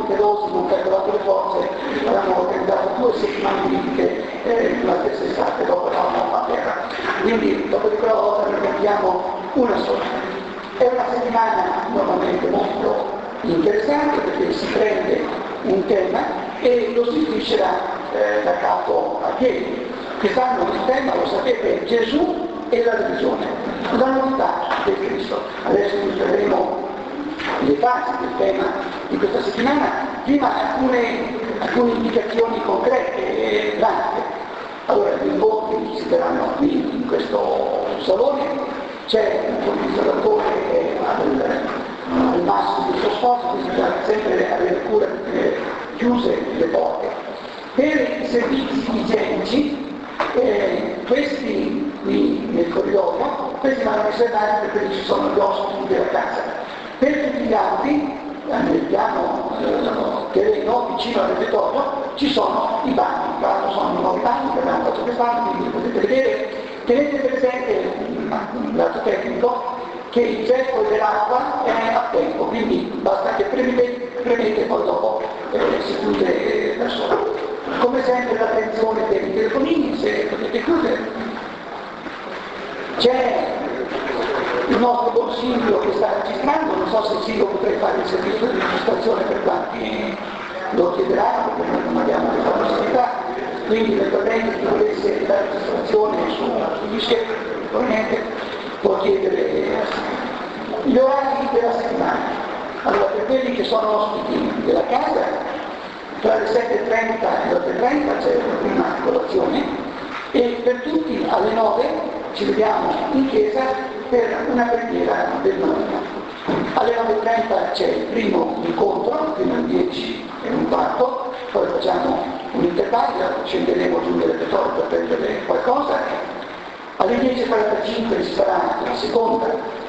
pelosi, non calcolato le forze, avevamo organizzato 2 settimane liriche la stessa estate, dopo eravamo a terra. Quindi dopo di quella volta ne organizziamo una sola. È una settimana normalmente molto interessante perché si prende un tema e lo si striscerà da capo a piedi. Quest'anno il tema, lo sapete, è Gesù e la religione, la novità del Cristo. Adesso illustreremo le fasi del tema di questa settimana, prima alcune indicazioni concrete e pratiche. Allora, gli incontri si terranno qui in questo salone, c'è un condivisoratore che al massimo del suo sposo, quindi bisogna sempre avere cura di chiuse le porte. Per i servizi igienici, questi qui nel corridoio, questi vanno riservati perché ci sono gli ospiti della casa. Per tutti gli altri, nel piano terreno vicino al refettorio, ci sono i bagni. Tra l'altro sono nuovi bagni che abbiamo fatto quest'anno, quindi potete vedere. Tenete presente un lato tecnico che il ceppo dell'acqua è a tempo, quindi basta che premete e poi dopo si chiude da solo. Come sempre l'attenzione per i telefonini, se potete chiudere. C'è il nostro buon Silvio che sta registrando, non so se Silvio potrei fare il servizio di registrazione per quanti lo chiederanno, perché noi non abbiamo questa possibilità, quindi eventualmente chi volesse la registrazione sugli schermi, probabilmente può chiedere gli orari della settimana. Allora, per quelli che sono ospiti della casa, tra le 7:30 e le 8:30 c'è una prima colazione e per tutti alle 9 ci vediamo in chiesa per una preghiera del mattino. Alle 9:30 c'è il primo incontro, fino alle 10:15, poi facciamo un intervallo, scenderemo giù nel refettorio per prendere qualcosa. Alle 10:45 ci sarà la seconda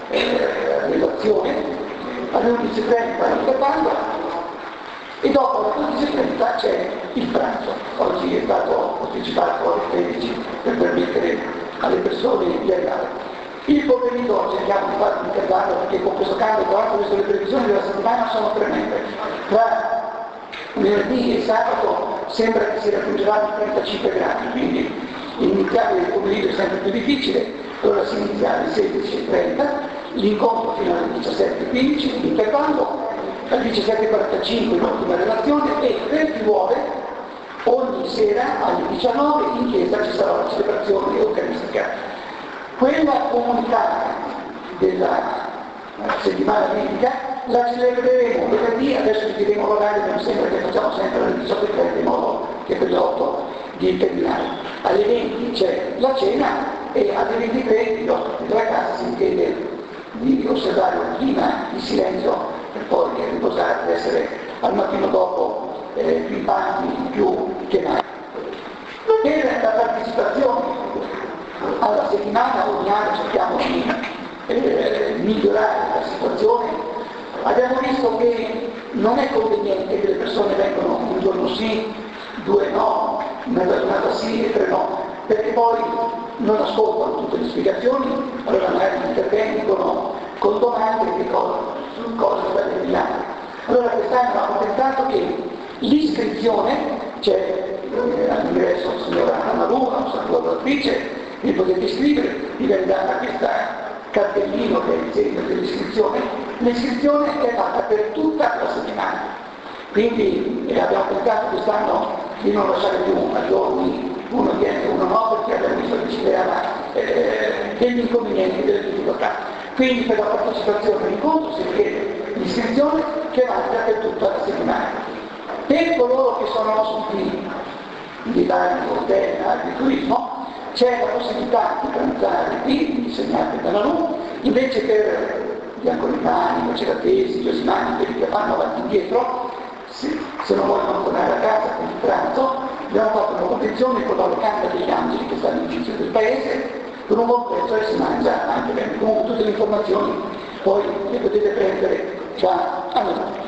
relazione, alle 11:30 l'intervallo e dopo alle 12:30 c'è il pranzo. Oggi è stato posticipato alle 13 per permettere alle persone di arrivare. Il pomeriggio cerchiamo di fare un intervallo perché con questo cambio, tra l'altro le previsioni della settimana sono tremende. Tra venerdì e sabato sembra che si raggiungeranno i 35 gradi, quindi iniziare il pomeriggio è sempre più difficile, allora si inizia alle 16:30, l'incontro fino alle 17:15, l'intervallo, alle 17:45 l'ultima relazione e per chi vuole ogni sera alle 19 in chiesa ci sarà la celebrazione eucaristica. Quella comunità della settimana biblica la celebreremo venerdì, adesso vi diremo l'orario, non sembra che facciamo sempre alle 18:30 in modo che per le 8 di terminare. Alle 20 c'è la cena e alle 23 gli ospiti della casa si chiede di osservare un clima di silenzio per poi riposare ed essere al mattino dopo pimpanti più che mai. Per la partecipazione alla settimana ogni anno cerchiamo di migliorare la situazione. Abbiamo visto che non è conveniente che le persone vengano un giorno sì, 2 no, una giornata sì e 3 no, perché poi non ascoltano tutte le spiegazioni, allora magari intervengono con domande che su cose determinate. Allora quest'anno abbiamo pensato che l'iscrizione, c'è all'ingresso la signora Anna Luna, la sua collaboratrice, vi potete iscrivere, vi viene data questa cartellino che è il segno dell'iscrizione. L'iscrizione è fatta per tutta la settimana, quindi abbiamo pensato quest'anno di non lasciare più a giorni uno viene e uno no, perché abbiamo visto che ci creava degli inconvenienti, delle difficoltà. Quindi per la partecipazione all'incontro si richiede l'iscrizione che vale per tutta la settimana. Per coloro che sono ospiti di vari hotel, agriturismo, c'è la possibilità di pranzare qui, insegnate dalla LU, invece per gli ancolitani, maceratesi, giosimani, quelli che fanno avanti e indietro, se non vogliono tornare a casa con il pranzo, abbiamo fatto una convenzione con la locanda degli angeli che sta all'inizio del paese, con un buon prezzo e si mangia anche bene. Comunque tutte le informazioni poi le potete prendere già a noi.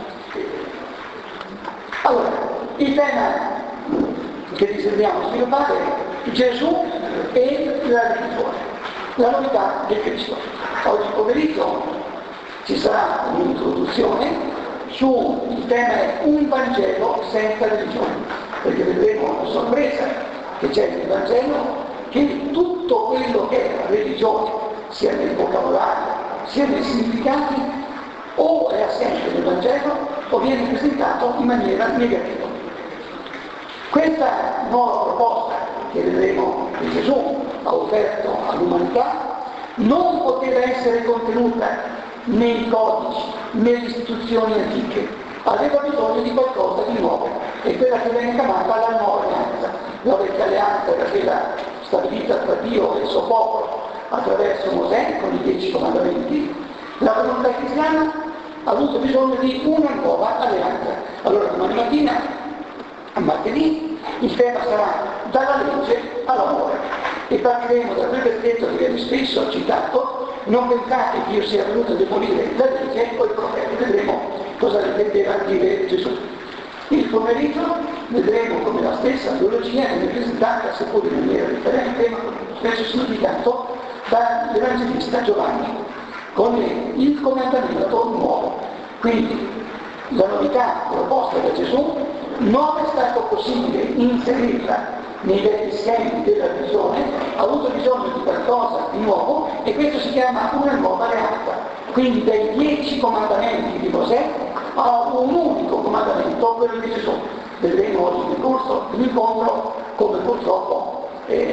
Allora, il tema che desideriamo sviluppare è Gesù e la religione, la novità del Cristo. Oggi pomeriggio ci sarà un'introduzione il tema è un Vangelo senza religione, perché vedremo la sorpresa che c'è nel Vangelo, che tutto quello che è religione, sia nel vocabolario, sia nei significati, o è assente nel Vangelo o viene presentato in maniera negativa. Questa nuova proposta che vedremo che Gesù ha offerto all'umanità non poteva essere contenuta nei codici, nelle istituzioni antiche, aveva bisogno di qualcosa di nuovo, e quella che viene chiamata la nuova alleanza. La vecchia alleanza era quella stabilita tra Dio e il suo popolo attraverso Mosè con i 10 comandamenti. La comunità cristiana ha avuto bisogno di una nuova alleanza. Allora domani mattina, a martedì, il tema sarà dalla legge all'amore, e partiremo da quel versetto che viene spesso citato: non pensate che io sia venuto a demolire la legge o i profeti. Vedremo cosa intendeva dire Gesù. Il pomeriggio vedremo come la stessa teologia viene presentata, seppur in maniera differente, ma con lo stesso significato, dall'Evangelista Giovanni, con il comandamento nuovo. Quindi la novità proposta da Gesù non è stato possibile inserirla nei vecchi schemi della religione, ha avuto bisogno di qualcosa di nuovo, e questo si chiama una nuova alleanza. Quindi dai 10 comandamenti di Mosè a un unico comandamento, quello di Gesù. Vedremo oggi nel corso dell'incontro come purtroppo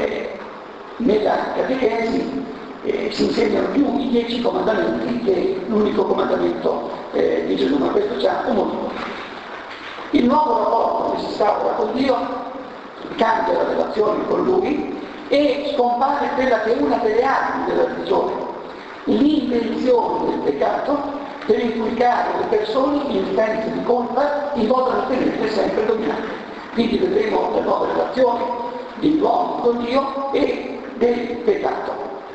nella catechesi si insegnano più i 10 comandamenti che l'unico comandamento di Gesù, ma questo c'ha un motivo. Il nuovo rapporto che si instaura con Dio cambia la relazione con Lui e scompare quella che è una delle armi della religione, l'invenzione del peccato per inculcare le persone in senso di colpa in modo da tenerle sempre dominate. Quindi vedremo la nuova relazione degli uomini con Dio e del peccato.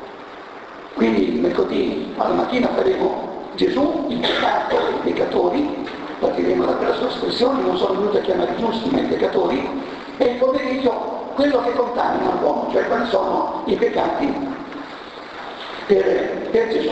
Quindi mercoledì alla mattina faremo Gesù, il peccato e i peccatori, partiremo da quella sua espressione: non sono venuto a chiamare i giusti ma i peccatori, e il pomeriggio quello che contamina l'uomo, cioè quali sono i peccati per Gesù.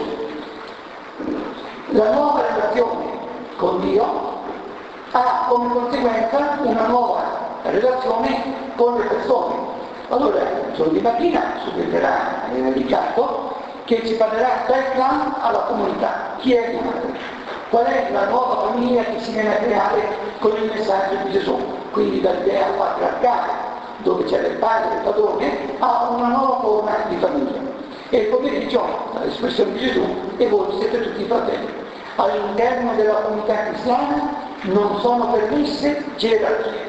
La nuova relazione con Dio ha come conseguenza una nuova relazione con le persone. Allora, giovedì mattina subentrerà Riccardo, che ci parlerà dal clan alla comunità. Chi è il madre? Qual è la nuova famiglia che si viene a creare con il messaggio di Gesù? Quindi dall'idea patriarcale, dove c'era il padre e il padrone, a una nuova forma di famiglia. E il pomeriggio, l'espressione di Gesù: e voi siete tutti fratelli. All'interno della comunità cristiana non sono permesse gerarchie.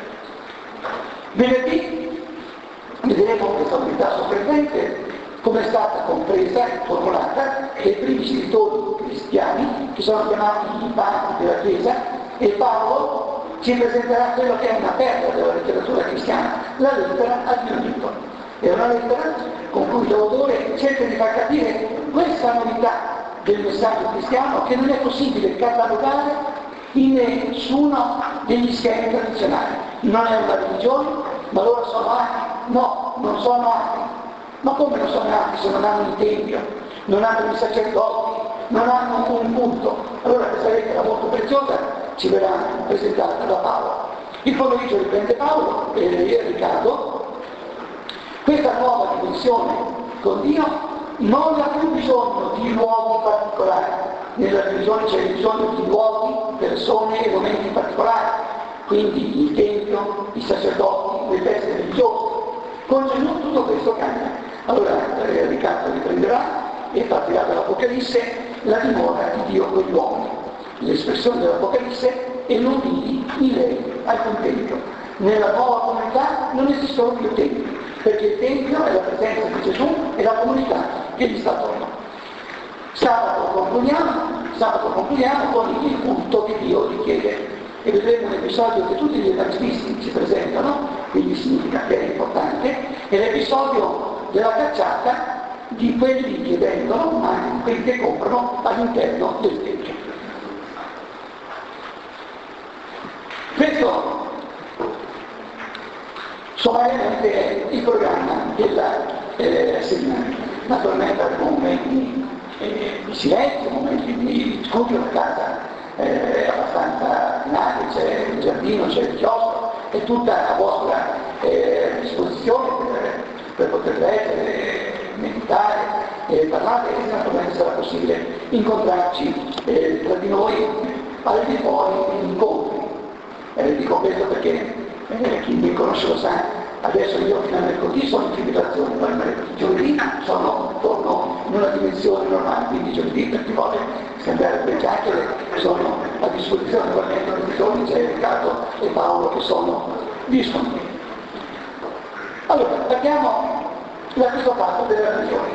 Venerdì vedremo questa unità sorprendente come è stata compresa e formulata dai primi scrittori cristiani, che sono chiamati i padri della Chiesa, e Paolo ci presenterà quello che è una perla della letteratura cristiana, la lettera al Corinto. È una lettera con cui l'autore cerca di far capire questa novità del messaggio cristiano, che non è possibile catalogare in nessuno degli schemi tradizionali. Non è una religione, ma loro sono atei. No, non sono atei. Ma come non sono atei se non hanno il tempio, non hanno i sacerdoti, non hanno un culto? Allora questa lettera molto preziosa ci verrà presentata da Paolo. Il pomeriggio riprende Paolo e Riccardo. Questa nuova dimensione con Dio non ha più bisogno di luoghi particolari. Nella religione c'è bisogno di luoghi, persone e momenti particolari. Quindi il tempio, i sacerdoti, le feste religiose. Con Gesù tutto questo cambia. Allora Riccardo riprenderà e partirà dall'Apocalisse, la dimora di Dio con gli uomini. L'espressione dell'Apocalisse: e non vidi in lei alcun tempio. Nella nuova comunità non esistono più tempi, perché il tempio è la presenza di Gesù e la comunità che gli sta attorno. Sabato concludiamo con il culto che Dio richiede, e vedremo un episodio che tutti gli evangelisti ci presentano, quindi significa che è importante: è l'episodio della cacciata di quelli che vendono, ma anche di quelli che comprano all'interno del tempio. Questo sommariamente è il programma della settimana. Naturalmente avremo momenti di silenzio, momenti di studio a casa abbastanza grande, c'è il giardino, c'è il chiosco, è tutta a vostra disposizione per poter leggere, meditare, parlare, e naturalmente sarà possibile incontrarci tra di noi al di fuori degli incontri. Dico questo perché chi mi conosce lo sa, adesso io fino a mercoledì sono in fibrillazione, poi giovedì torno in una dimensione normale, quindi giovedì per chi vuole scambiare due chiacchiere sono a disposizione, naturalmente tutti i giorni c'è Riccardo e Paolo che sono disponibili. Allora, parliamo da questo fatto della religione.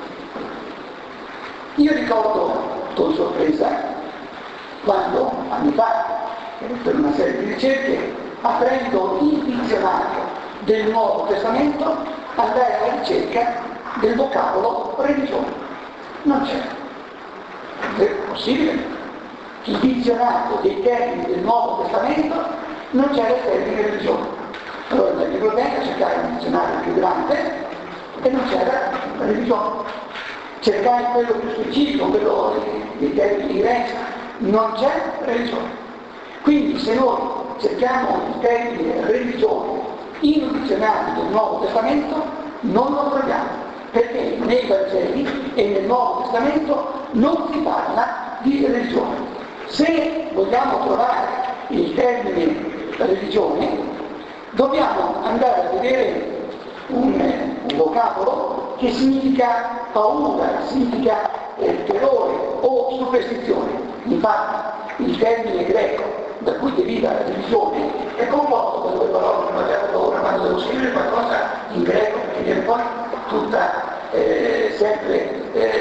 Io ricordo con sorpresa quando, anni fa, per una serie di ricerche, aprendo il dizionario del Nuovo Testamento, andai alla ricerca del vocabolo religione. Non c'era. È possibile? Il dizionario dei termini del Nuovo Testamento non c'era il termine religione. Allora nella biblioteca cercai un dizionario più grande e non c'era religione. Cercai quello più specifico, quello dei termini di Grecia, non c'è religione. Quindi se noi cerchiamo il termine religione in un dizionario del Nuovo Testamento non lo troviamo, perché nei Vangeli e nel Nuovo Testamento non si parla di religione. Se vogliamo trovare il termine religione dobbiamo andare a vedere un vocabolo che significa paura, significa terrore o superstizione. Infatti il termine greco da cui deriva la religione è composto da due parole che abbiamo ora, quando devo scrivere qualcosa in greco, perché viene poi tutta sempre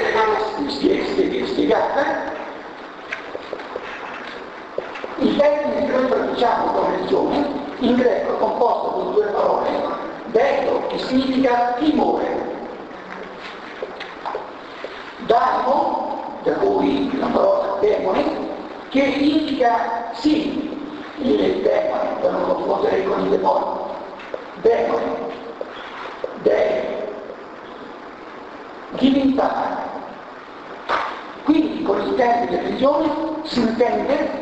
spiegata. Il termine che noi traduciamo come religione in greco è composto da due parole, bello che significa timore, daimo, da cui la parola demone, che indica sì il demone, per non confondere con il demonio, demone, dei, divinità. Quindi con il termine religione si intende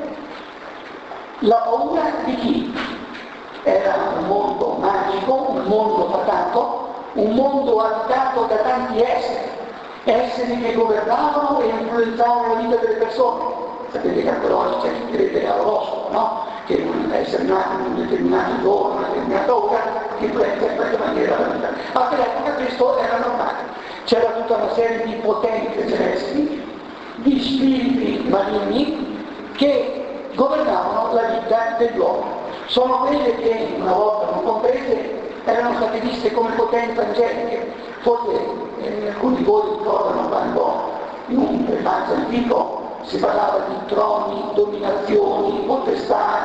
la paura di chi? Era un mondo magico, un mondo fatato, un mondo abitato da tanti esseri che governavano e influenzavano la vita delle persone. Sapete che ancora oggi c'è chi crede all'oroscopo, no? Che un essere nato in un determinato giorno, una determinata ora, che influenza in qualche maniera la vita. A quell'epoca questo era normale. C'era tutta una serie di potenze celesti, di spiriti maligni che governavano la vita dell'uomo. Sono quelle che una volta non comprese erano state viste come potenze angeliche. Forse alcuni di voi ricordano quando in un romanzo antico si parlava di troni, dominazioni, potestà,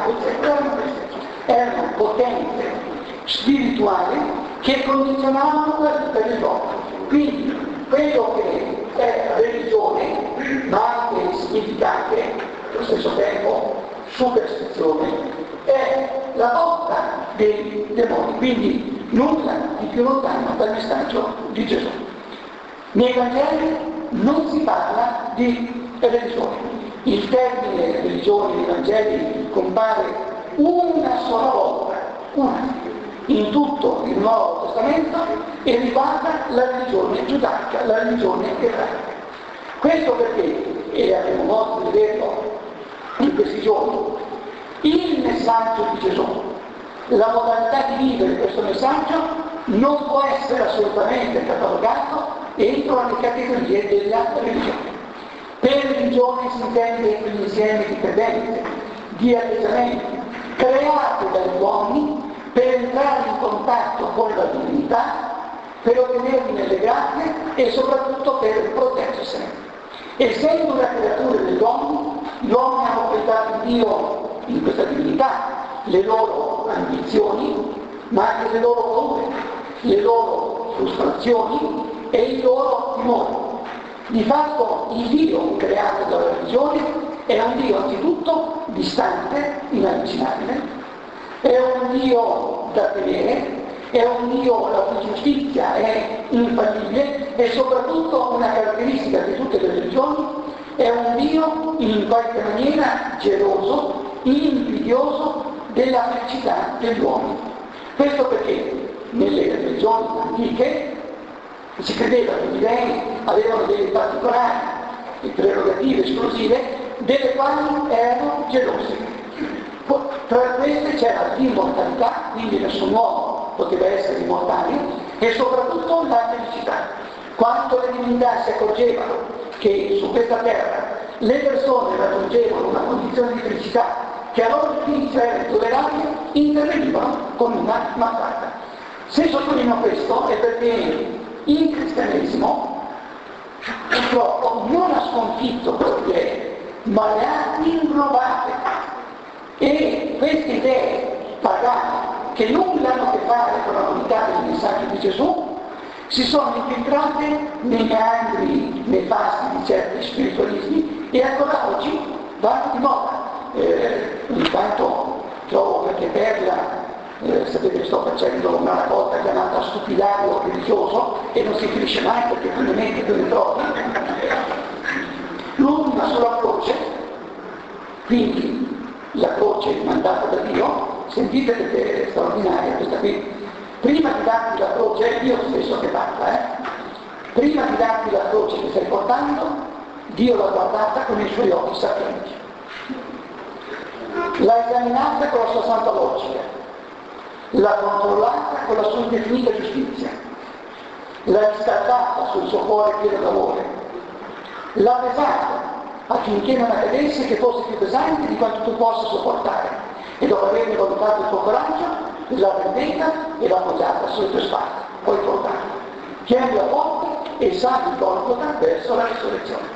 erano potenze spirituali che condizionavano la vita dell'uomo. Quindi quello che è religione, ma anche significa anche allo stesso tempo superstizione, è la lotta dei demoni, quindi nulla di più lontano dal messaggio di Gesù. Nei Vangeli non si parla di religione. Il termine religione nei Vangeli compare una sola volta, in tutto il Nuovo Testamento, e riguarda la religione giudaica, la religione ebraica. Questo perché, e avremo modo di vederlo in questi giorni, il messaggio di Gesù, la modalità di vivere questo messaggio non può essere assolutamente catalogato entro le categorie della religione. Per religione si intende quell'insieme di credenze, di atteggiamenti creati dagli uomini per entrare in contatto con la divinità, per ottenerne le grazie e soprattutto per proteggersene. Essendo una creatura degli uomini, gli uomini hanno affidato in Dio, in questa divinità, le loro ambizioni, ma anche le loro paure, le loro frustrazioni e i loro timori. Di fatto il Dio creato dalla religione è un Dio anzitutto distante, inavvicinabile, è un Dio da temere, è un Dio la cui giustizia è infallibile e soprattutto una caratteristica di tutte le religioni è un Dio in qualche maniera geloso, invidioso della felicità degli uomini. Questo perché nelle religioni antiche si credeva che gli dei avevano delle particolari prerogative esclusive delle quali erano gelosi. Tra queste c'era l'immortalità, quindi nessun uomo poteva essere immortale, e soprattutto la felicità. Quando le divinità si accorgevano che su questa terra le persone raggiungevano una condizione di felicità che a loro fini era intollerabile, intervenivano con una mazzata. Se sottolineo questo è perché il cristianesimo purtroppo non ha sconfitto queste idee, ma le ha inglobate. E queste idee pagane, che nulla hanno a che fare con la novità del messaggio di Gesù, si sono infiltrate nei meandri nefasti di certi spiritualismi e ancora oggi vanno di moda. Intanto trovo qualche perla, sapete che sto facendo una raccolta chiamata Stupidario religioso e non si finisce mai perché tu ne metti tu ne trovi. L'ultima sulla croce, quindi la croce mandata da Dio, sentite perché è straordinaria questa qui. Prima di darti la croce, Dio stesso che parla, prima di darti la croce che stai portando, Dio l'ha guardata con i suoi occhi sapienti. L'ha esaminata con la sua santa logica, l'ha controllata con la sua indefinita giustizia, l'ha riscattata sul suo cuore pieno d'amore, l'ha pesata affinché non accadesse che fosse più pesante di quanto tu possa sopportare, e dopo averne valutato il tuo coraggio l'ha prendeta e l'ha appoggiata sulle tue spalle, poi portata. Chiami la porta e sali il Golgota verso la risurrezione.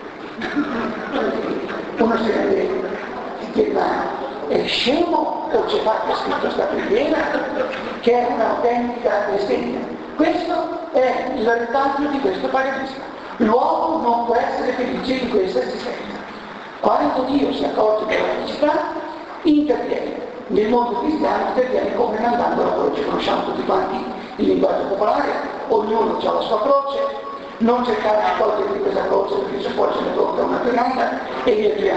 Uno si rende che è scemo o c'è fatto scritto sta preghiera che è un'autentica bestemmia. Questo è il retaggio di questo paganismo. L'uomo non può essere felice in questa esistenza. Quando Dio si accorge della felicità, interviene. Nel mondo cristiano interviene come mandando la croce. Conosciamo tutti quanti il linguaggio popolare, ognuno ha la sua croce, non cercare di togliere questa croce perché se poi ce ne tocca una granata e via via,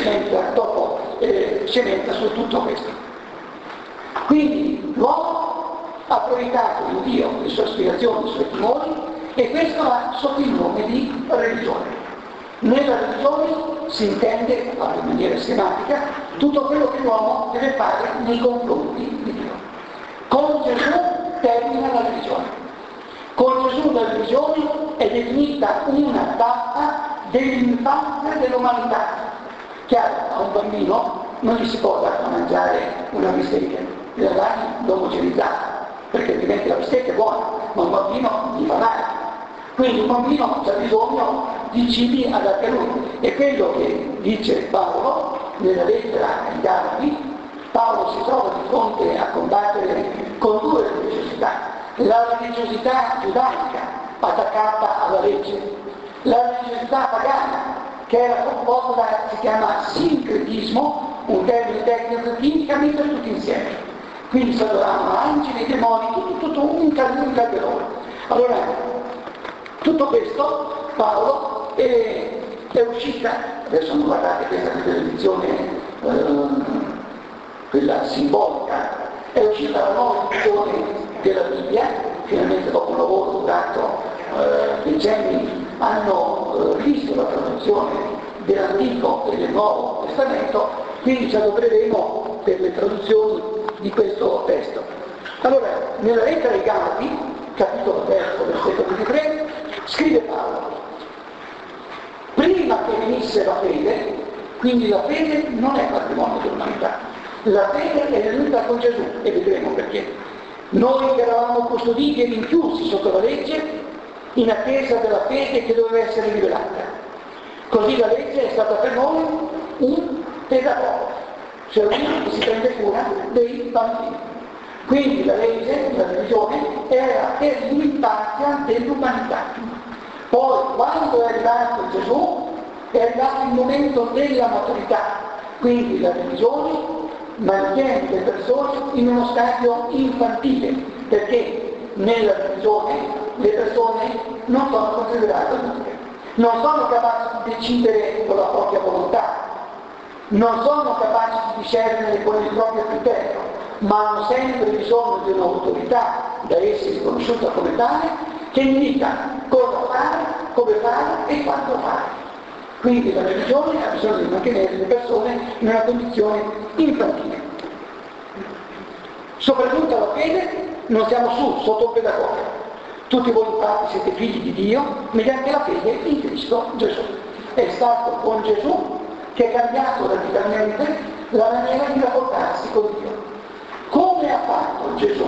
cementa su tutto questo. Quindi l'uomo ha proiettato in Dio le sue aspirazioni, i suoi timori, e questo ha sotto il nome di religione. Nella religione si intende, in maniera schematica, tutto quello che l'uomo deve fare nei confronti di Dio. Con Gesù termina la religione. Con Gesù la religione è definita una tappa dell'infanzia dell'umanità. Chiaro, a un bambino non gli si può dare a mangiare una bistecca, gli dai l'omogenizzata, perché altrimenti la bistecca è buona, ma un bambino gli fa male. Quindi un bambino ha bisogno di cibi adatti a lui. E quello che dice Paolo nella lettera ai Galati, Paolo si trova di fronte a combattere con due religiosità. La religiosità giudaica attaccata alla legge, la religiosità pagana che era composta da, si chiama sincretismo, un termine tecnico che indica mettere tutti insieme. Quindi si adoravano angeli, demoni, tutto un calderone. Allora, tutto questo Paolo è uscita, adesso non guardate questa edizione, quella simbolica, è uscita la nuova edizione della Bibbia, finalmente dopo un lavoro durato decenni hanno visto la traduzione dell'Antico e del Nuovo Testamento, quindi ci adopereremo per le traduzioni di questo testo. Allora, nella lettera ai Galati, capitolo 3, versetto 23, scrive Paolo: prima che venisse la fede, quindi la fede non è patrimonio dell'umanità, la fede è venuta con Gesù, e vedremo perché. Noi che eravamo custoditi e rinchiusi sotto la legge, in attesa della fede che doveva essere rivelata. Così la legge è stata per noi un pedagogo, cioè uno che si prende cura dei bambini. Quindi la legge, la religione, era per l'infanzia dell'umanità. Poi, quando è arrivato Gesù, è arrivato il momento della maturità. Quindi la religione mantiene le persone in uno stadio infantile, perché nella religione le persone non sono considerate adulte. non sono capaci di decidere con la propria volontà, non sono capaci di discernere con il proprio criterio, ma hanno sempre bisogno di un'autorità da essi riconosciuta come tale, che indica cosa fare, come fare e quando fare. Quindi la religione ha bisogno di mantenere le persone in una condizione infantile. Soprattutto la fede non siamo sotto un pedagogo. Tutti voi infatti siete figli di Dio mediante la fede in Cristo Gesù. È stato con Gesù che ha cambiato radicalmente la maniera di rapportarsi con Dio. Come ha fatto Gesù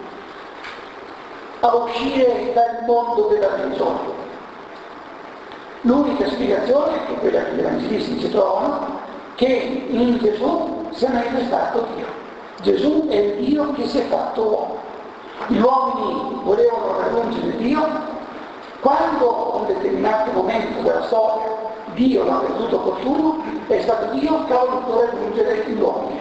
a uscire dal mondo della religione? L'unica spiegazione è quella che gli evangelisti ci trovano, che in Gesù si è manifestato Dio. Gesù è il Dio che si è fatto uomo. Gli uomini volevano raggiungere Dio, quando a un determinato momento della storia Dio l'ha veduto opportuno, è stato Dio che ha voluto raggiungere gli uomini.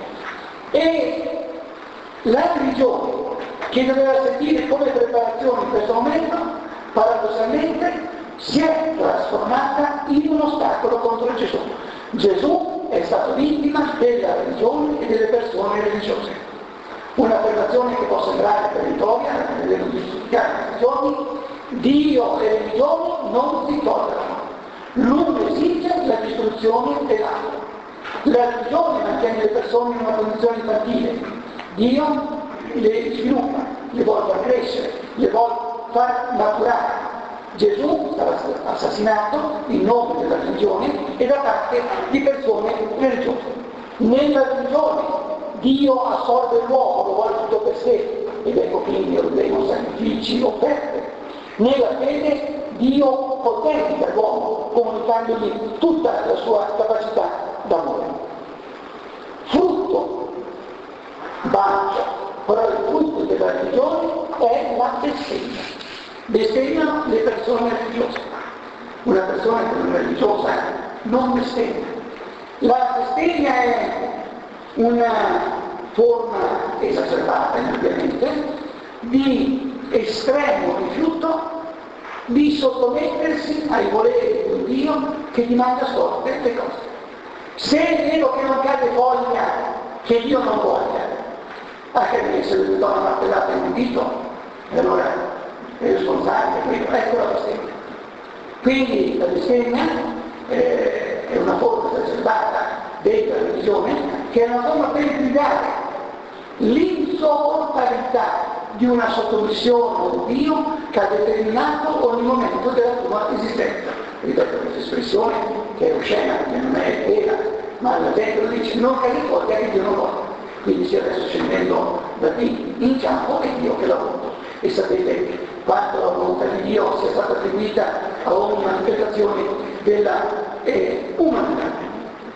E la religione, che doveva servire come preparazione in questo momento, paradossalmente si è trasformata in un ostacolo contro Gesù. Gesù è stato vittima della religione e delle persone religiose. Un'affermazione che può sembrare peritoria, nel giustificare le religioni: Dio e le religioni non si tollerano. L'uno esige la distruzione dell'altro. La religione mantiene le persone in una condizione infantile, Dio le sviluppa, le vuole far crescere, le vuole far maturare. Gesù stava assassinato in nome della religione e da parte di persone religiose. Nella religione Dio assorbe l'uomo, lo vuole tutto per sé, ed ecco quindi ordena sacrifici, offerte. Nella fede Dio potenza l'uomo, comunicandogli tutta la sua capacità d'amore. Frutto, bancia, però il frutto della religione è la bestemmia. Bestemmiano le persone religiose. Una persona che non è religiosa non bestemmia. La bestemmia è una forma esacerbata, ovviamente, di estremo rifiuto di sottomettersi ai voleri di un Dio che ti manda storte le cose. Se è vero che non cade foglia, che Dio non voglia, anche se le do una martellata in un dito, e allora è responsabile, ecco la bestemmia. Quindi la bestemmia è una forma esacerbata della religione, che è una forma per gridare l'insopportabilità di una sottomissione di Dio che ha determinato ogni momento della tua esistenza. Ripeto questa espressione che è oscena, che non è vera, ma la gente lo dice: non cade foglia che Dio non vuole. Quindi si è adesso scendendo da qui in campo è Dio che l'ha voluto. E sapete quanto la volontà di Dio sia stata attribuita a ogni manifestazione della umanità.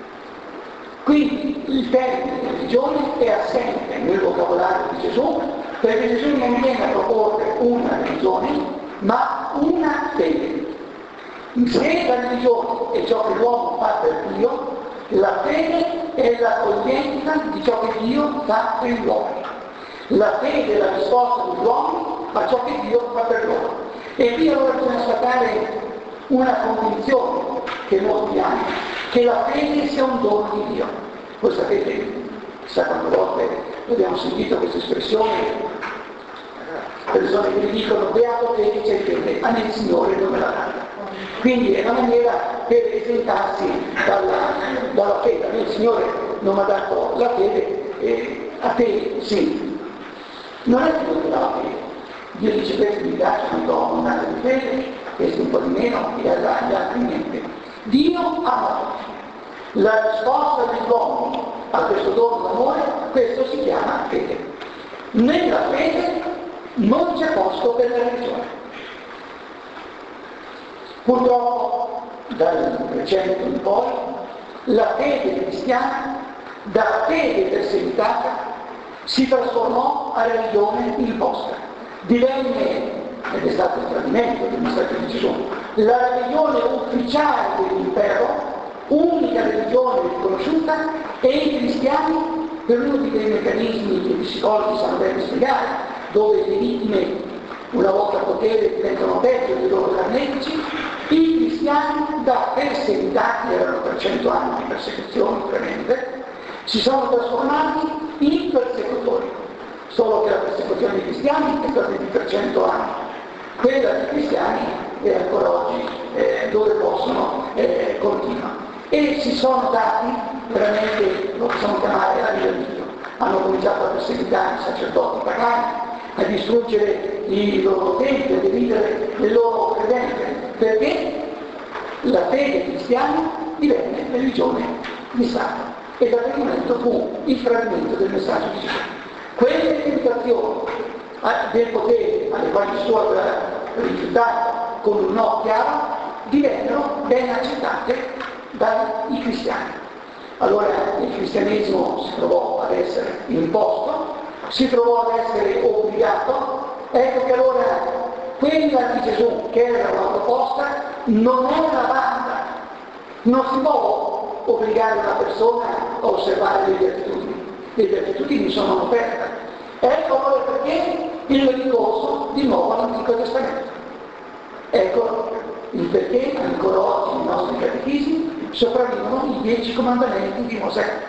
Quindi il termine religione è assente nel vocabolario di Gesù, perché Gesù non viene a proporre una religione, ma una fede. Se la religione è ciò che l'uomo fa per Dio, la fede è l'accoglienza di ciò che Dio fa per gli uomini. La fede è la risposta degli uomini a ciò che Dio fa per loro. E qui allora bisogna sfatare una convinzione che molti hanno, che la fede sia un dono di Dio. Voi sapete, chissà quante volte abbiamo sentito questa espressione, persone che mi dicono: beato te che c'è fede, a me il Signore non me la dà. Quindi è una maniera per esentarsi dalla fede. A me il Signore non mi ha dato la fede, e a te sì. Non è che non ti dà la fede. Dio dice: questo mi piace, non do abbondanza di fede, questo un po' di meno, e agli altri niente. Dio ama tutti. La risposta dell'uomo a questo dono d'amore, questo si chiama fede. Nella fede non c'è posto per la religione. Purtroppo dal Recente in poi la fede cristiana, da fede perseguitata, si trasformò a religione imposta. Divenne, ed è stato il tradimento del messaggio di Gesù, la religione ufficiale dell'impero, unica religione riconosciuta, e i cristiani, per uno di quei meccanismi che gli psicologi sanno bene spiegare, dove le vittime, una volta a potere, diventano peggio dei loro carnefici, i cristiani già perseguitati, erano 300 anni di persecuzioni tremende, si sono trasformati in persecutori, solo che la persecuzione dei cristiani è stata di 300 anni, quella dei cristiani è ancora oggi dove possono continuare. E si sono dati veramente, lo possiamo chiamare la vita di Dio. Hanno cominciato a perseguitare i sacerdoti pagani, a distruggere i loro templi, a dividere le loro credenze, perché la fede cristiana divenne religione di Stato e l'avvenimento fu il tradimento del messaggio di Gesù. Quelle tentazioni del potere alle quali Gesù aveva rifiutato con un no chiaro divennero ben accettate dai cristiani. Allora il cristianesimo si trovò ad essere imposto, si trovò ad essere obbligato. Ecco che allora quella di Gesù, che era una proposta, non era vana. Non si può obbligare una persona a osservare le beatitudini. Le beatitudini sono un'offerta. Ecco allora perché il ricorso di nuovo all'Antico Testamento. Ecco il perché ancora oggi nei nostri catechismi sopravvivono i 10 comandamenti di Mosè.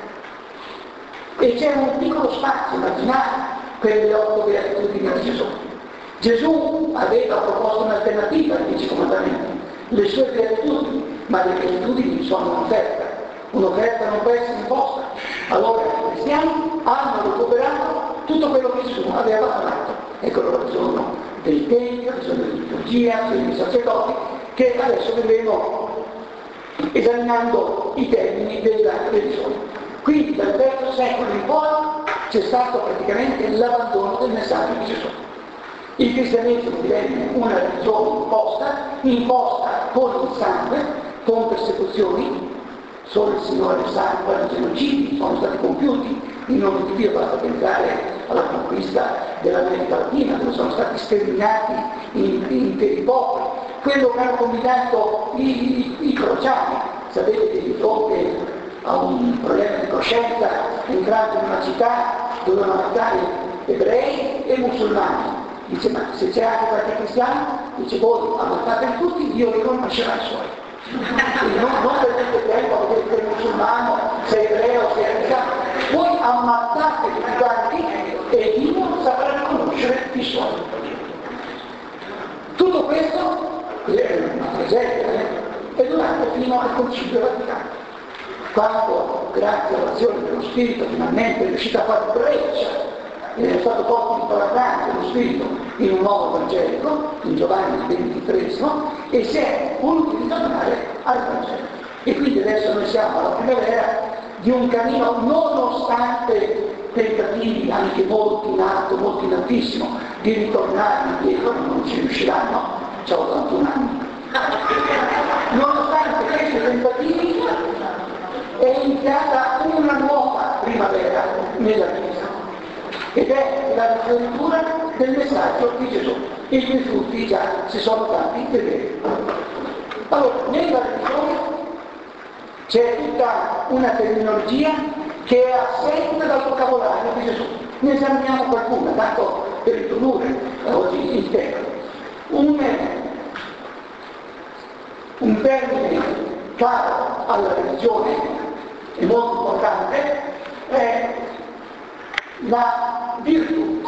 E c'è un piccolo spazio, immaginate, per le 8 beatitudini di Gesù. Gesù aveva proposto un'alternativa ai 10 comandamenti, le sue beatitudini, ma le beatitudini sono un'offerta. Un'offerta non può essere imposta. Allora i cristiani hanno recuperato tutto quello che Gesù aveva parlato. Ecco loro bisogno del Tempio, bisogno della liturgia, bisogno dei sacerdoti, che adesso vedremo esaminando i termini della religione. Quindi dal III secolo in poi c'è stato praticamente l'abbandono del messaggio di Gesù. Il cristianesimo divenne una religione imposta con il sangue, con persecuzioni. Solo il Signore sa quali genocidi sono stati compiuti in nome di Dio, basta pensare alla conquista dell'America Latina, dove sono stati sterminati interi popoli. Quello che hanno combinato i crociati, sapete che di fronte a un problema di coscienza, entrando in una città, dovevano ammazzare ebrei e musulmani. Dice, ma se c'è anche qualche cristiano, dice, voi ammazzate tutti, Dio riconoscerà i suoi. Non per tutto tempo, perché sei musulmano, sei ebreo, sei cristiano, voi ammazzate tutti quanti e Dio saprà riconoscere i suoi. Tutto questo è una tragedia, è durante fino al Concilio Vaticano, quando grazie all'azione dello Spirito finalmente è riuscita a fare breccia ed è stato posto incoraggiante lo Spirito in un nuovo Vangelico, in Giovanni XXIII, e si è voluto ritornare al Vangelo. E quindi adesso noi siamo alla primavera di un cammino, nonostante tentativi anche molti in alto, molto in altissimo, di ritornare indietro, non ci riusciranno, ho 81 anni. Nonostante questi tentativi è iniziata una nuova primavera nella Chiesa, ed è la rifioritura del messaggio di Gesù, i cui frutti già si sono fatti vedere. Allora, nella religione c'è tutta una terminologia che è assente dal vocabolario di Gesù. Ne esaminiamo qualcuna, tanto per introdurre oggi il tema. Un termine caro alla religione e molto importante è la virtù.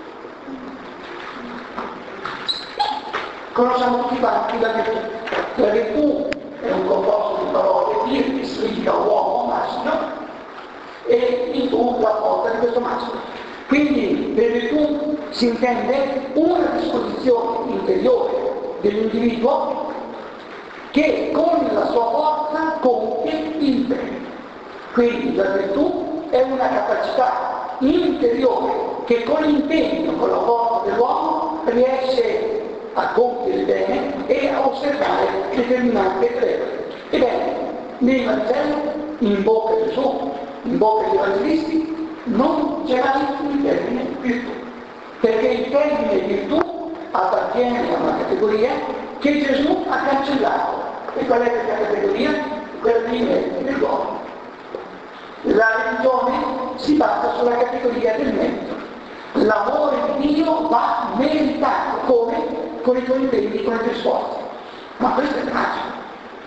Conosciamo tutti quanti la virtù. La virtù è un composto di parole, virtus significa uomo, maschio, e il tu la porta di questo maschio. Quindi per virtù si intende una disposizione interiore dell'individuo che con la sua forza compie il bene. Quindi la virtù è una capacità interiore che con l'impegno, con la forza dell'uomo riesce a compiere il bene e a osservare determinate regole. Ebbene, nel Vangelo, in bocca di Gesù, in bocca degli evangelisti, non c'è mai il termine virtù, perché il termine virtù appartiene a una categoria che Gesù ha cancellato. E qual è questa categoria? Quella di merito dell'uomo. La religione si basa sulla categoria del merito. L'amore di Dio va meritato, come? Con i tuoi impegni, con i tuoi sforzi. Ma questo è tragico.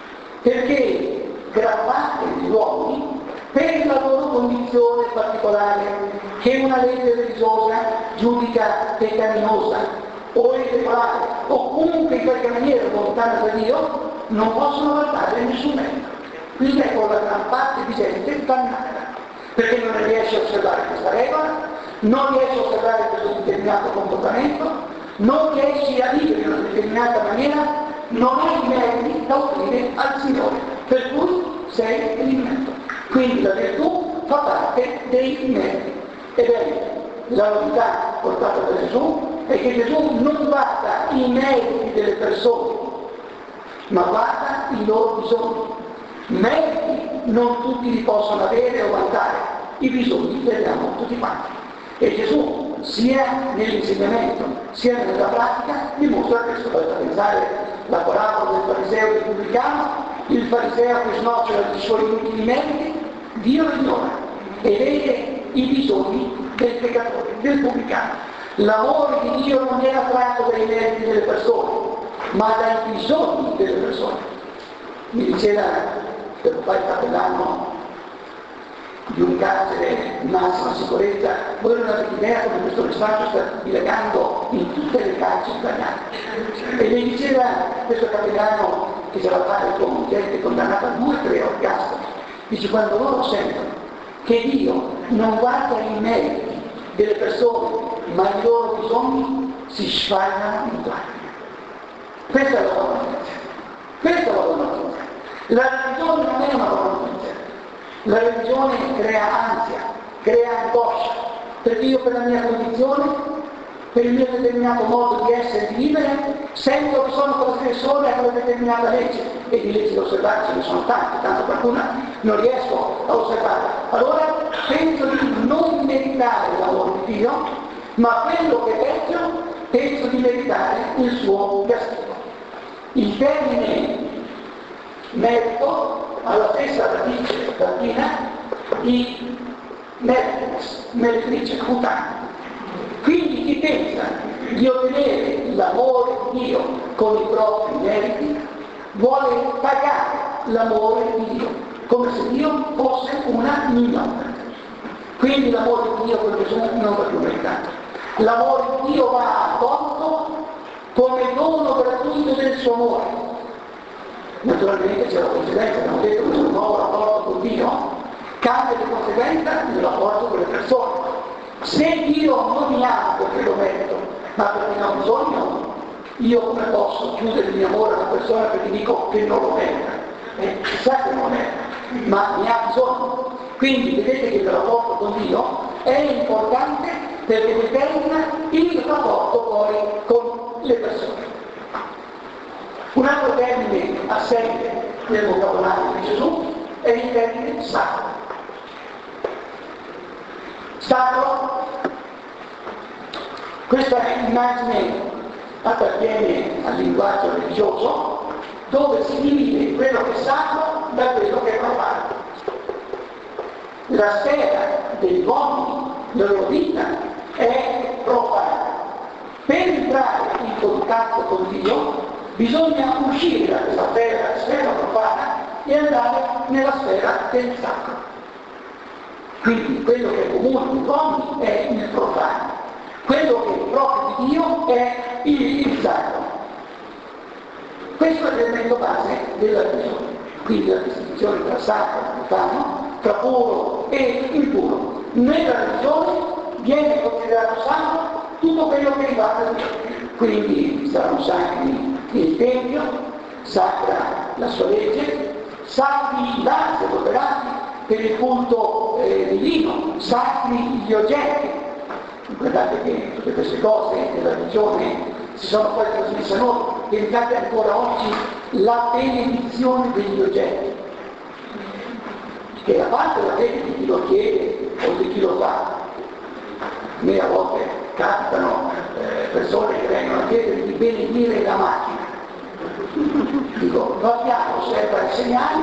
perché gran parte degli uomini, per la loro condizione particolare, che una legge religiosa giudica peccaminosa o irregolare, o comunque in qualche maniera lontana da Dio, non possono vantare nessun merito. Quindi ecco la gran parte di gente dannata, perché non riesce a osservare questa regola, non riesce a osservare questo determinato comportamento, non riesce a vivere in una determinata maniera, non hai i meriti da offrire al Signore, per cui sei eliminato. Quindi la virtù fa parte dei meriti. Ebbene, la novità portata da Gesù è che Gesù non guarda i meriti delle persone, ma guarda i loro bisogni. Meriti non tutti li possono avere o vantare, i bisogni li abbiamo tutti quanti. E Gesù, sia nell'insegnamento sia nella pratica, dimostra questo. Basta pensare la parabola del fariseo e del pubblicano: il fariseo che snoccia i suoi inutili meriti, Dio lo ignora e vede i bisogni del peccatore, del pubblicano. L'amore di Dio non è attratto dai meriti delle persone, ma dai bisogni delle persone. Mi diceva per fare il cappellano di un carcere di massima sicurezza, voi non avete idea come questo messaggio sta dilagando in tutte le carceri italiane. E mi diceva questo cappellano che ce la fare con gente condannata a 2 o 3 orgasmi, dice: quando loro sentono che Dio non guarda i meriti delle persone ma i loro bisogni, si sfaldano in lacrime. Questa è la buona notizia. Questa è la buona notizia. La religione non è una buona notizia. La religione crea ansia, crea angoscia, perché io per la mia condizione, per il mio determinato modo di essere e di vivere, sento che sono trasgressore a quella determinata legge, e di leggi da osservare ce ne sono tante, tanto qualcuna non riesco a osservare. Allora penso di non meritare l'amore di Dio, ma quello che è peggio, penso di meritare il suo castigo. Il termine merito ha la stessa radice latina di meritus, meretrice, mutante. Quindi chi pensa di ottenere l'amore di Dio con i propri meriti vuole pagare l'amore di Dio, come se Dio fosse una mignota. Quindi l'amore di Dio con Gesù non va più meritato. L'amore di Dio va accolto come dono gratuito del suo amore. Naturalmente c'è la conseguenza, abbiamo detto che questo nuovo rapporto con Dio cambia di conseguenza nel rapporto con le persone. Se Dio non mi ama perché lo merito, ma perché ne ho bisogno, io come posso chiudere il mio amore a una persona perché dico che non lo merita? Chissà che non lo merita, ma ne ha bisogno. Quindi vedete che il rapporto con Dio è importante perché determina il rapporto poi con le persone. Un altro termine assente nel vocabolario di Gesù è il termine sacro. Sacro, questa immagine appartiene al linguaggio religioso, dove si divide quello che è sacro da quello che è profano. La sfera degli uomini, la loro vita, è profana. Per entrare in contatto con Dio bisogna uscire da questa sfera profana e andare nella sfera del sacro. Quindi quello che è comune agli uomini è il profano, quello che è proprio di Dio è il sacro. Questo è l'elemento base della religione, quindi la distinzione tra sacro e profano, tra puro e impuro. Nella religione viene considerato sacro tutto quello che riguarda Dio, quindi saranno sacri il Tempio, sacra la sua legge, sacri i danze operati per il culto divino, sacri gli oggetti. Guardate che tutte queste cose della religione si sono poi trasmesse a noi, diventate ancora oggi la benedizione degli oggetti, che da parte la fede di chi lo chiede o di chi lo fa. A me a volte capitano persone che vengono a chiedere di benedire la macchina. Dico, va piano, serve ai segnali,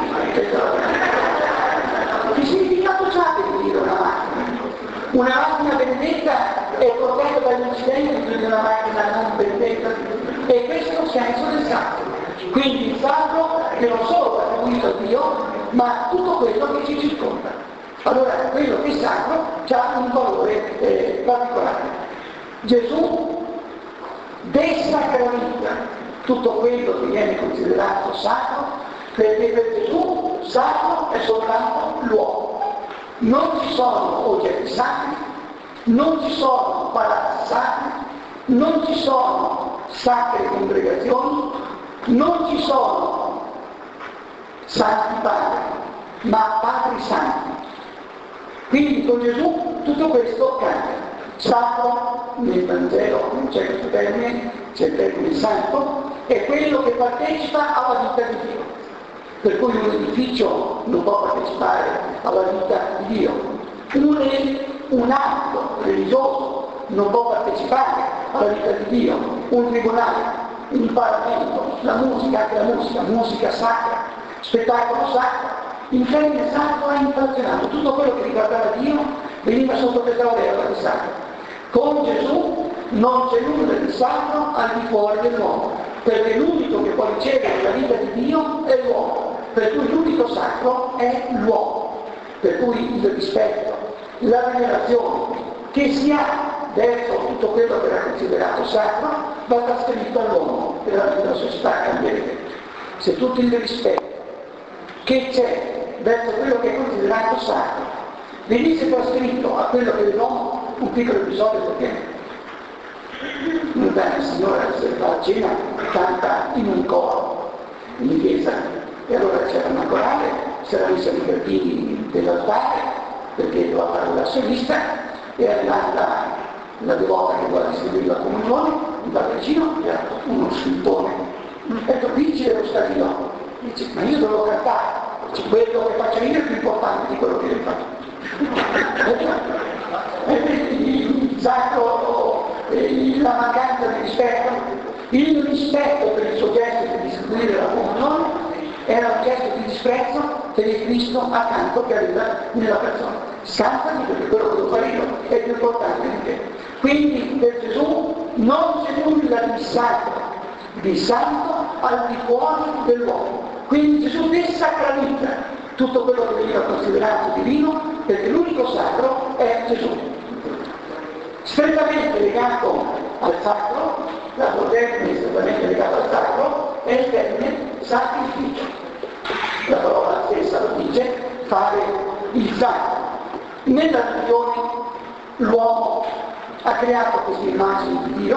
che significato c'ha benedire una macchina? Una macchina benedetta è protetta dagli incidenti di una macchina non benedetta, e questo è il senso del sacro. Quindi il sacro che non solo è attribuito a Dio, ma tutto quello che ci circonda. Allora quello che è sacro ha un valore particolare. Gesù desacralizza tutto quello che viene considerato sacro, perché per Gesù sacro è soltanto l'uomo. Non ci sono oggetti sacri, non ci sono palazzi sacri, non ci sono sacre congregazioni, non ci sono santi padri, ma padri santi. Quindi con Gesù tutto questo cambia. Sacro, nel Vangelo non c'è questo termine, c'è il termine santo, è quello che partecipa alla vita di Dio. Per cui un edificio non può partecipare alla vita di Dio. Un atto religioso non può partecipare alla vita di Dio. Un tribunale, un Parlamento, la musica, anche la musica sacra, spettacolo sacro. Il termine sacro è inflazionato. Tutto quello che riguardava Dio veniva sotto questa aureola di sacro. Con Gesù non c'è nulla di sacro al di fuori dell'uomo, perché l'unico che può ricevere la vita di Dio è l'uomo, per cui l'unico sacro è l'uomo, per cui il rispetto, la venerazione che si ha verso tutto quello che era considerato sacro va trasferito all'uomo e la società cambierebbe. Se tutto il rispetto che c'è verso quello che è considerato sacro venisse trasferito a quello che è l'uomo, un piccolo episodio perché una signora se fa a cena canta in un coro in chiesa e allora c'era una corale, si era messa nei gradini dell'altare perché doveva fare la solista e è arrivata la devota che voleva distribuire la comunione, un padrecino gli ha dato uno scimpone, ha detto dice lo stadino, dice ma io devo cantare, dice quello che faccio io è più importante di quello che lei fa. Il sacro, la mancanza di rispetto, il rispetto per il suo gesto di distribuire la comunione era un gesto di disprezzo per il Cristo accanto che arriva nella persona. Scansati perché quello che devo fare io è più importante di te. Quindi per Gesù non c'è nulla di santo al di fuori dell'uomo. Quindi Gesù desacralizza tutto quello che veniva considerato divino, perché l'unico sacro è Gesù. Strettamente legato al sacro, l'altro termine strettamente legato al sacro è il termine sacrificio. La parola stessa lo dice, fare il sacro. Nella religione l'uomo ha creato questa immagine di Dio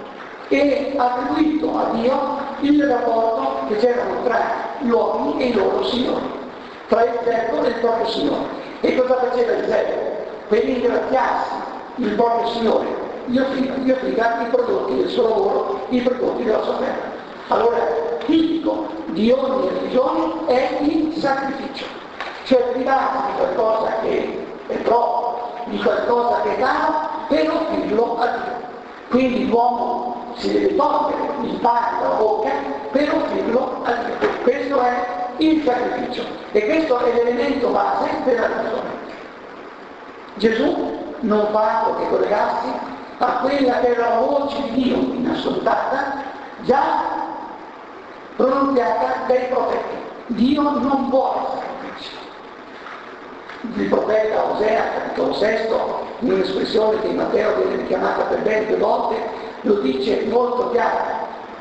e ha attribuito a Dio il rapporto che c'erano tra gli uomini e i loro signori, tra il servo e il proprio signore. E cosa faceva il servo? Per ringraziarsi il proprio signore gli offriva i prodotti del suo lavoro, i prodotti della sua terra. Allora, tipico di ogni religione è il sacrificio, cioè privarsi di qualcosa che è proprio, di qualcosa che è caro, per offrirlo a Dio. Quindi l'uomo si deve togliere il pane dalla bocca per offrirlo a Dio. Questo è il sacrificio e questo è l'elemento base della religione. Gesù non fa altro che collegarsi a quella che è la voce di Dio inascoltata, già pronunziata dai profeti. Dio non vuole sacrifici. Il profeta Osea, capitolo 6, in un'espressione che in Matteo viene richiamata per ben 2 volte, lo dice molto chiaro.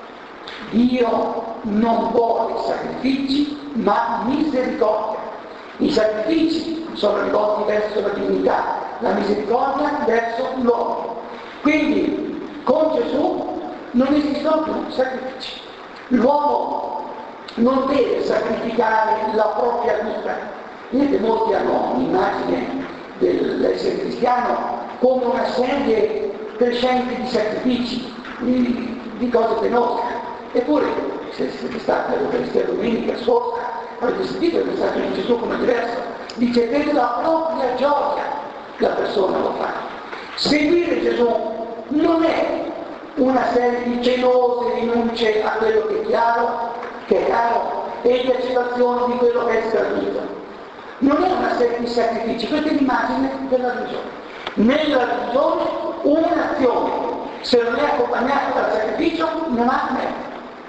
Dio non vuole sacrifici, ma misericordia. I sacrifici sono rivolti verso la divinità, la misericordia verso l'uomo. Quindi con Gesù non esistono più sacrifici. L'uomo non deve sacrificare la propria vita. Vedete, molti hanno un'immagine dell'essere cristiano come una serie crescente di sacrifici, di cose penose. Eppure, se siete stati all'Eucaristia domenica scorsa, avete sentito il messaggio di Gesù come diverso. Dice per la propria gioia la persona lo fa. Seguire Gesù non è una serie di celose rinunce a quello che è caro, e di accettazione di quello che è sgradito. Non è una serie di sacrifici, questa è l'immagine della religione. Nella religione un'azione, se non è accompagnata dal sacrificio, non ha merito.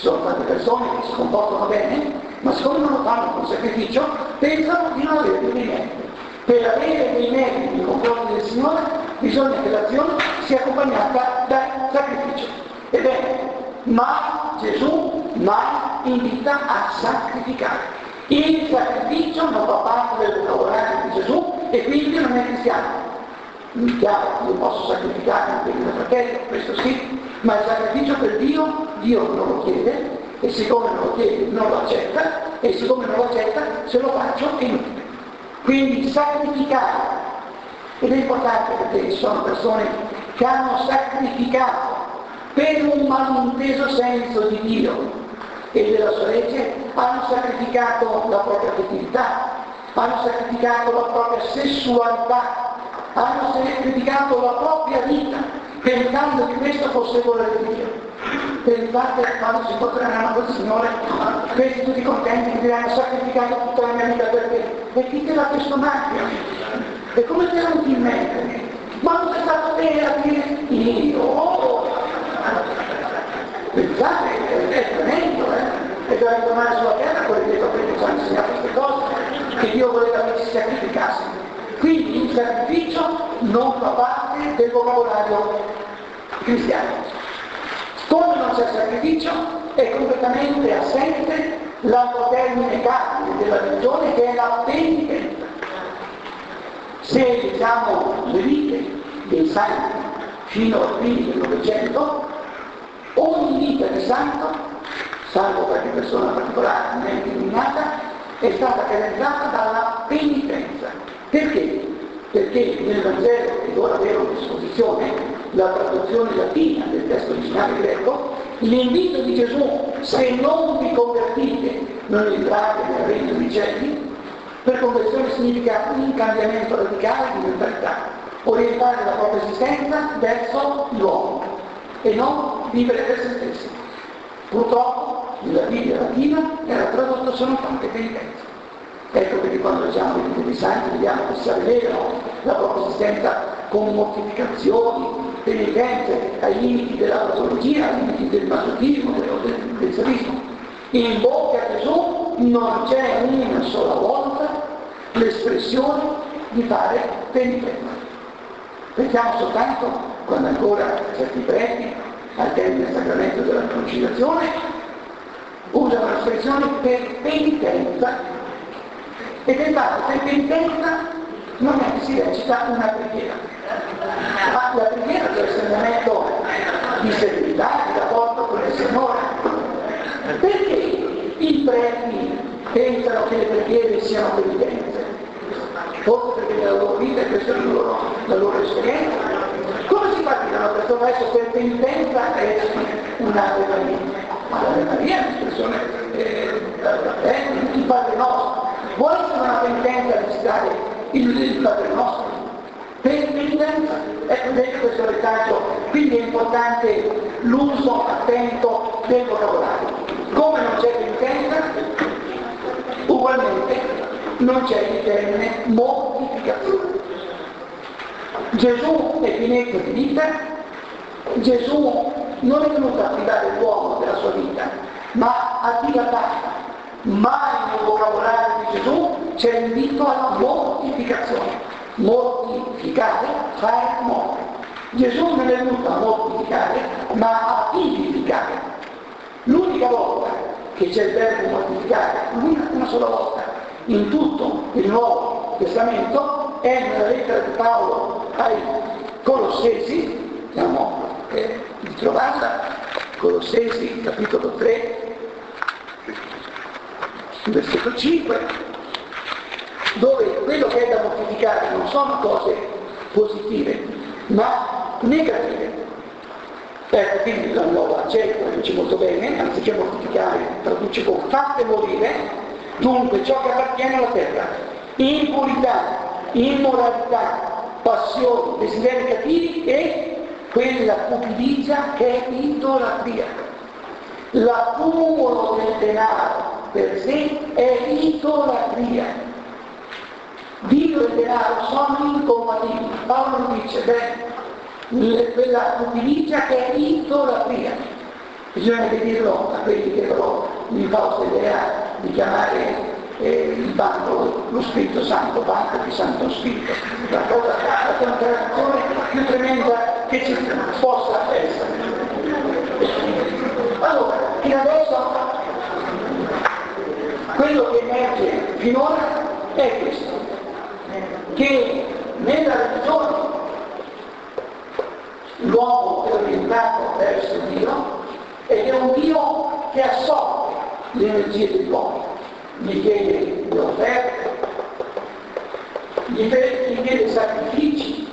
sono tante persone che si comportano bene, ma siccome non lo fanno con sacrificio, pensano di non avere dei meriti. Per avere dei meriti nei confronti del Signore bisogna che l'azione sia accompagnata dal sacrificio. Ebbene, ma Gesù mai invita a sacrificare. Il sacrificio non fa parte del vocabolario di Gesù e quindi non è cristiano. Chiaro, io posso sacrificare anche il mio fratello, questo sì, ma il sacrificio per Dio non lo chiede, e siccome non lo chiede non lo accetta, e siccome non lo accetta se lo faccio è inutile. Quindi sacrificare, ed è importante perché ci sono persone che hanno sacrificato per un malinteso senso di Dio e della sua legge, hanno sacrificato la propria affettività, hanno sacrificato la propria sessualità, hanno sacrificato la propria vita, pensando che questo fosse volere di Dio. Pensate quando si incontreranno col Signore, questi tutti contenti che diranno: sacrificato tutta la mia vita per te. E chi te l'ha chiesto mai? E come te l'ha in mente? Ma non sei stato te a dire io? Pensate, è tremendo, E deve ritornare sulla terra quelli che ci hanno insegnato queste cose, che Dio voleva che ci sacrificassimo. Quindi il sacrificio non fa parte del vocabolario cristiano. Come non c'è sacrificio, è completamente assente l'altro termine cardine della religione, che è la penitenza. Se leggiamo le vite dei santi fino ai primi del Novecento, ogni vita di santo, salvo qualche persona particolarmente illuminata, è stata caratterizzata dalla penitenza. Perché? Perché nel Vangelo, che ora avevo a disposizione la traduzione latina del testo originale greco, l'invito di Gesù: se non vi convertite non entrate nel regno dei cieli. Per conversione significa un cambiamento radicale di mentalità, orientare la propria esistenza verso l'uomo e non vivere per se stessi. Purtroppo nella Bibbia latina era tradotto soltanto penitenza. Ecco perché quando leggiamo i libri dei santi vediamo che si avvelenano la propria esistenza con mortificazioni, penitenze ai limiti della patologia, ai limiti del masochismo, del sadismo. In bocca a Gesù non c'è una sola volta l'espressione di fare penitenza. Pensiamo soltanto quando ancora certi preti, al termine del sacramento della conciliazione, usano l'espressione per penitenza. E pensate, per penitenza non è che si recita una preghiera, ma la preghiera deve essere un momento di serenità, di rapporto con il Signore. Perché i preti pensano che le preghiere siano penitenze? Forse perché nella loro vita questa è la loro esperienza. Come si fa a dire a una persona adesso per penitenza è un'Ave Maria? Ma l'Ave Maria è un'espressione il Padre Nostro. Vuole essere una penitenza di citare il Padre Nostro? Per penitenza? Ecco, detto questo retaggio, quindi è importante l'uso attento del vocabolario. Come non c'è penitenza, ugualmente non c'è il termine mortificazione. Gesù è finito di vita, Gesù non è venuto a privare l'uomo della sua vita, ma a dilatarla. Mai nel vocabolario di Gesù c'è l'invito alla mortificazione. Mortificare, fare morte. Gesù non è venuto a mortificare, ma a vivificare. L'unica volta che c'è il verbo mortificare, una sola volta, in tutto il Nuovo Testamento, è nella lettera di Paolo ai Colossesi, vediamo di trovarla, Colossesi, capitolo 3, versetto 5, dove quello che è da mortificare non sono cose positive, ma negative. Ecco, quindi la nuova accetta, dice molto bene, anziché mortificare, traduce con fate morire, dunque ciò che appartiene alla terra, impurità, immoralità, passioni, desideri cattivi e quella cupidigia che è idolatria. L'accumulo del denaro per sé è idolatria. Dio e il denaro sono incompatibili. Paolo dice, quella cupidigia che è idolatria. Bisogna dirlo a quelli che però mi fa idea di chiamare il banco, lo Spirito Santo, banco di Santo Spirito, la contrazione più tremenda che ci possa essere. Allora, fino adesso quello che emerge finora è questo, che nella religione l'uomo è orientato verso Dio ed è un Dio che assorbe le energie dell'uomo, gli chiede le offerte, gli chiede sacrifici,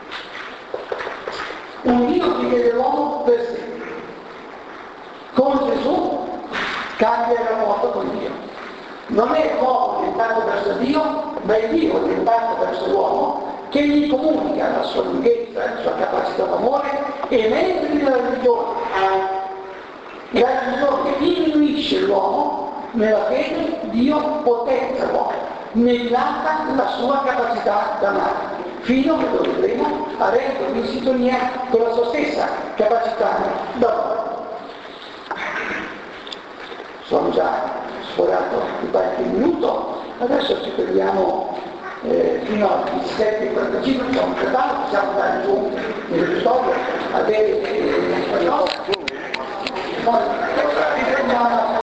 un Dio che chiede l'uomo per sé. Con Gesù cambia il rapporto con Dio. Non è l'uomo orientato verso Dio, ma è Dio orientato verso l'uomo che gli comunica la sua lunghezza, la sua capacità d'amore, e mentre nella religione, la religione diminuisce l'uomo, nella fede Dio potenza l'uomo, nell'alta la sua capacità d'amare, fino a che lo vedremo a renderlo in sintonia con la sua stessa capacità d'amore. Sono già sforato di qualche minuto, adesso ci fermiamo fino alle 17:45, c'è un cavallo, possiamo andare giù nelle storie, avere qualcosa.